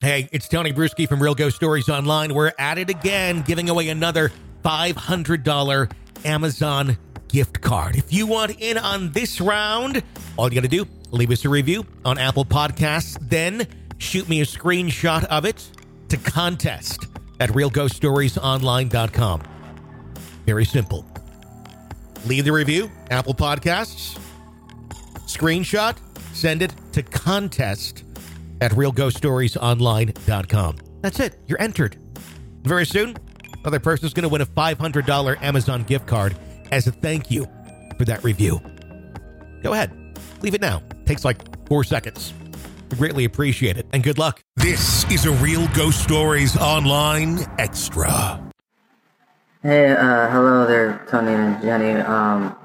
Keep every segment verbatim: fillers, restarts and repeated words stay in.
Hey, it's Tony Bruschi from Real Ghost Stories Online. We're at it again, giving away another five hundred dollars Amazon gift card. If you want in on this round, all you got to do, leave us a review on Apple Podcasts, then shoot me a screenshot of it to contest at real ghost stories online dot com. Very simple. Leave the review, Apple Podcasts, screenshot, send it to contest at real ghost stories online dot com. That's it. You're entered. Very soon, another person's going to win a five hundred dollars Amazon gift card as a thank you for that review. Go ahead. Leave it now. Takes like four seconds. We greatly appreciate it. And good luck. This is a Real Ghost Stories Online Extra. Hey, uh, hello there, Tony and Jenny. Um,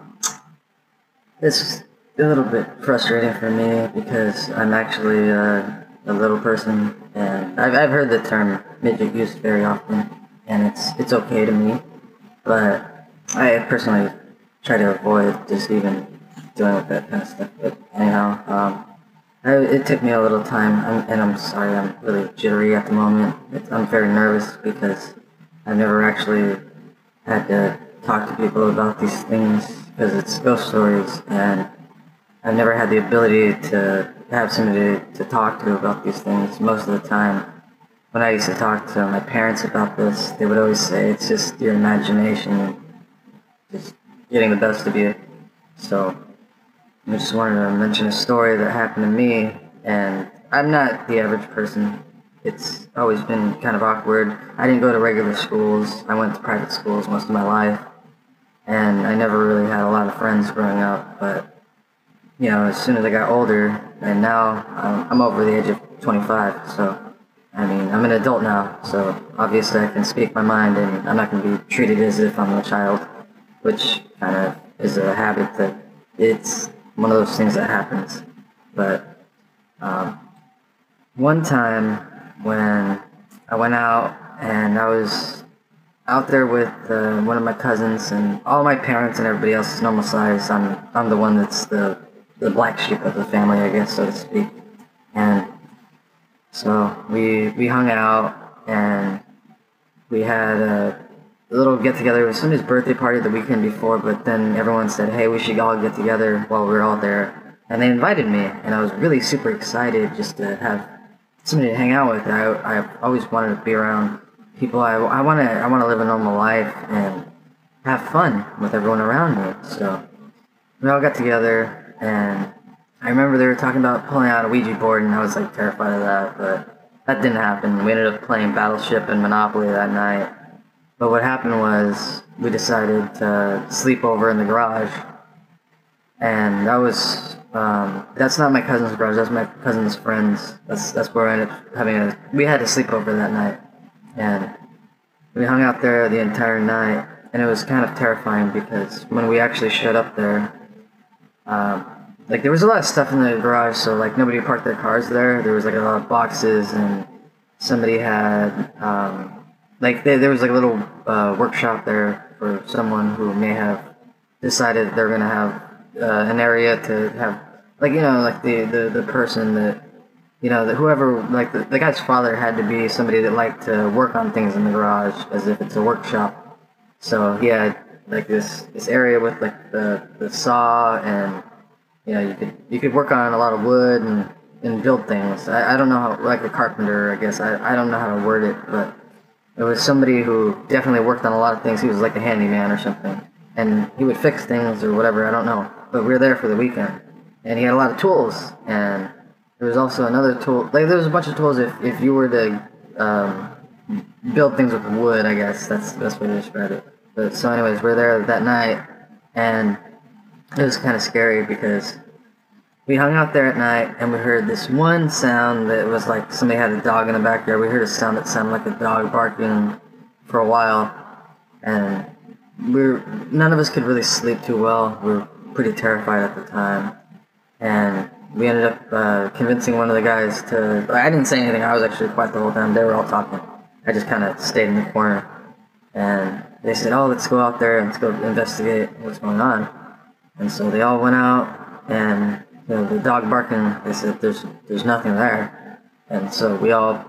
it's a little bit frustrating for me because I'm actually uh, a little person, and I've, I've heard the term midget used very often, and it's it's okay to me, but I personally try to avoid just even dealing with that kind of stuff. But anyhow, um, I, it took me a little time, I'm, and I'm sorry, I'm really jittery at the moment. It's, I'm very nervous because I've never actually had to talk to people about these things because it's ghost stories, and I've never had the ability to have somebody to talk to about these things. Most of the time, when I used to talk to my parents about this, they would always say it's just your imagination just getting the best of you. So I just wanted to mention a story that happened to me, and I'm not the average person. It's always been kind of awkward. I didn't go to regular schools. I went to private schools most of my life, and I never really had a lot of friends growing up, but you know, as soon as I got older, and now I'm, I'm over the age of twenty-five, so, I mean, I'm an adult now, so obviously I can speak my mind, and I'm not going to be treated as if I'm a child, which kind of is a habit that it's one of those things that happens. But um, one time when I went out, and I was out there with uh, one of my cousins, and all my parents and everybody else is normal size. I'm, I'm the one that's the the black sheep of the family, I guess, so to speak. And so we we hung out, and we had a little get-together. It was somebody's birthday party the weekend before, but then everyone said, hey, we should all get together while we were all there. And they invited me, and I was really super excited just to have somebody to hang out with. I I always wanted to be around people. I, I want to I want to live a normal life and have fun with everyone around me. So we all got together, and I remember they were talking about pulling out a Ouija board, and I was like terrified of that, but that didn't happen. We ended up playing Battleship and Monopoly that night. But what happened was we decided to sleep over in the garage, and that was um, that's not my cousin's garage. That's my cousin's friend's. That's that's where I ended up having a. We had a sleepover that night, and we hung out there the entire night, and it was kind of terrifying because when we actually showed up there. Um, like there was a lot of stuff in the garage, so like nobody parked their cars there. There was like a lot of boxes, and somebody had um, like they, there was like a little uh, workshop there for someone who may have decided they're gonna have uh, an area to have like you know like the, the, the person that you know that whoever like the, the guy's father had to be somebody that liked to work on things in the garage as if it's a workshop. So he had like this this area with like the, the saw, and you know you could you could work on a lot of wood and, and build things. I, I don't know how, like a carpenter, I guess. I, I don't know how to word it, but it was somebody who definitely worked on a lot of things. He was like a handyman or something, and he would fix things or whatever, I don't know. But we were there for the weekend, and he had a lot of tools, and there was also another tool. Like there was a bunch of tools if, if you were to um, build things with wood, I guess. That's the best way to describe it. But so anyways, we're there that night, and it was kind of scary because we hung out there at night, and we heard this one sound that was like somebody had a dog in the backyard. We heard a sound that sounded like a dog barking for a while, and we were, none of us could really sleep too well. We were pretty terrified at the time, and we ended up uh, convincing one of the guys to... I didn't say anything. I was actually quiet the whole time. They were all talking. I just kind of stayed in the corner, and they said, oh, let's go out there and let's go investigate what's going on. And so they all went out, and you know, the dog barking, they said there's there's nothing there. And so we all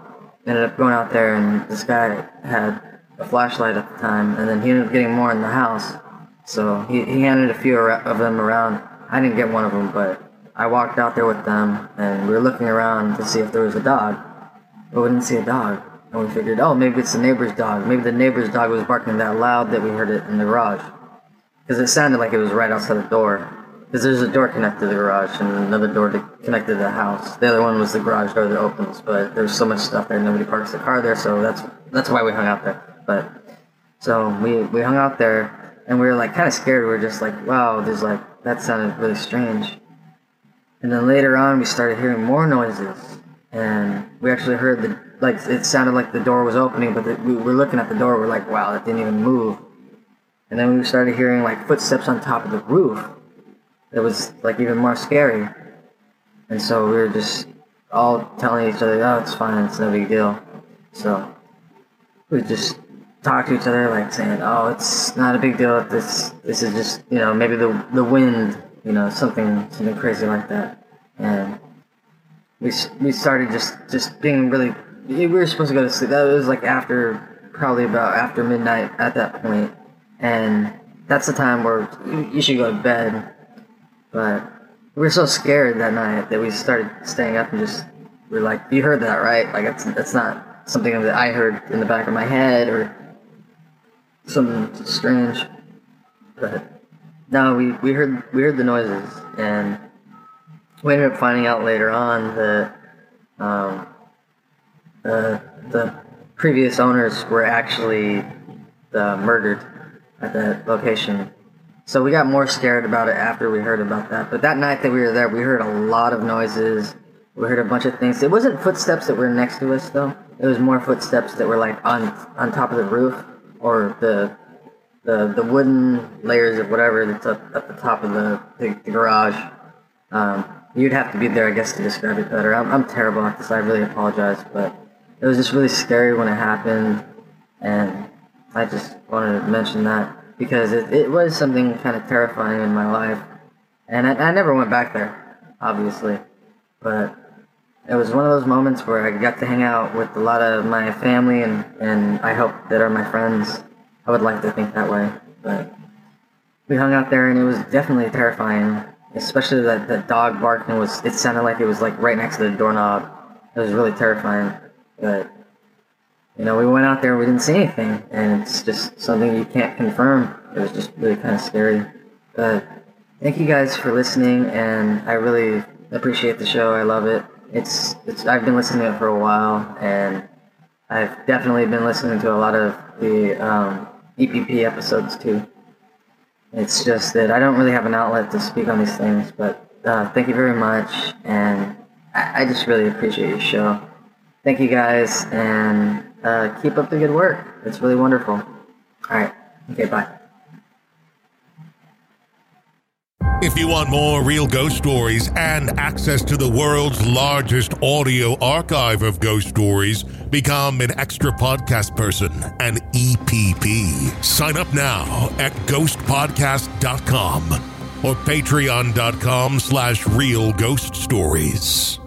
ended up going out there, and this guy had a flashlight at the time, and then he ended up getting more in the house. So he, he handed a few of them around. I didn't get one of them, but I walked out there with them, and we were looking around to see if there was a dog. But we didn't see a dog. And we figured, oh, maybe it's the neighbor's dog. Maybe the neighbor's dog was barking that loud that we heard it in the garage. Because it sounded like it was right outside the door. Because there's a door connected to the garage and another door to, connected to the house. The other one was the garage door that opens, but there's so much stuff there, nobody parks the car there, so that's that's why we hung out there. But so we, we hung out there, and we were like kind of scared. We were just like, wow, there's like, that sounded really strange. And then later on, we started hearing more noises, and we actually heard the, like, it sounded like the door was opening, but the, we were looking at the door, we're like, wow, it didn't even move. And then we started hearing like footsteps on top of the roof. It was like even more scary. And so we were just all telling each other, oh, it's fine, it's no big deal. So we just talked to each other, like saying, oh, it's not a big deal. This this is just, you know, maybe the the wind, you know, something something crazy like that. And we we started just, just being really, we were supposed to go to sleep. That was like after, probably about after midnight at that point. And that's the time where you should go to bed. But we were so scared that night that we started staying up and just, we were like, you heard that, right? Like, it's, it's not something that I heard in the back of my head or something strange. But no, we, we heard we heard the noises, and we ended up finding out later on that um, uh, the previous owners were actually uh, murdered at that location. So we got more scared about it after we heard about that. But that night that we were there, we heard a lot of noises. We heard a bunch of things. It wasn't footsteps that were next to us, though. It was more footsteps that were like on on top of the roof, or the the the wooden layers of whatever that's up at the top of the, the, the garage. Um, you'd have to be there, I guess, to describe it better. I'm I'm terrible at this. I really apologize, but it was just really scary when it happened, and I just wanted to mention that. Because it, it was something kind of terrifying in my life. And I, I never went back there, obviously. But it was one of those moments where I got to hang out with a lot of my family, and, and I hope that are my friends. I would like to think that way. But we hung out there, and it was definitely terrifying. Especially that, that dog barking was, it sounded like it was like right next to the doorknob. It was really terrifying. But you know, we went out there and we didn't see anything, and it's just something you can't confirm. It was just really kind of scary. But thank you guys for listening, and I really appreciate the show. I love it. It's it's. I've been listening to it for a while, and I've definitely been listening to a lot of the um, E P P episodes too. It's just that I don't really have an outlet to speak on these things, but uh, thank you very much, and I, I just really appreciate your show. Thank you guys, and uh, keep up the good work. It's really wonderful. All right. Okay, bye. If you want more real ghost stories and access to the world's largest audio archive of ghost stories, become an extra podcast person, an E P P. Sign up now at ghost podcast dot com or patreon dot com slash real ghost stories.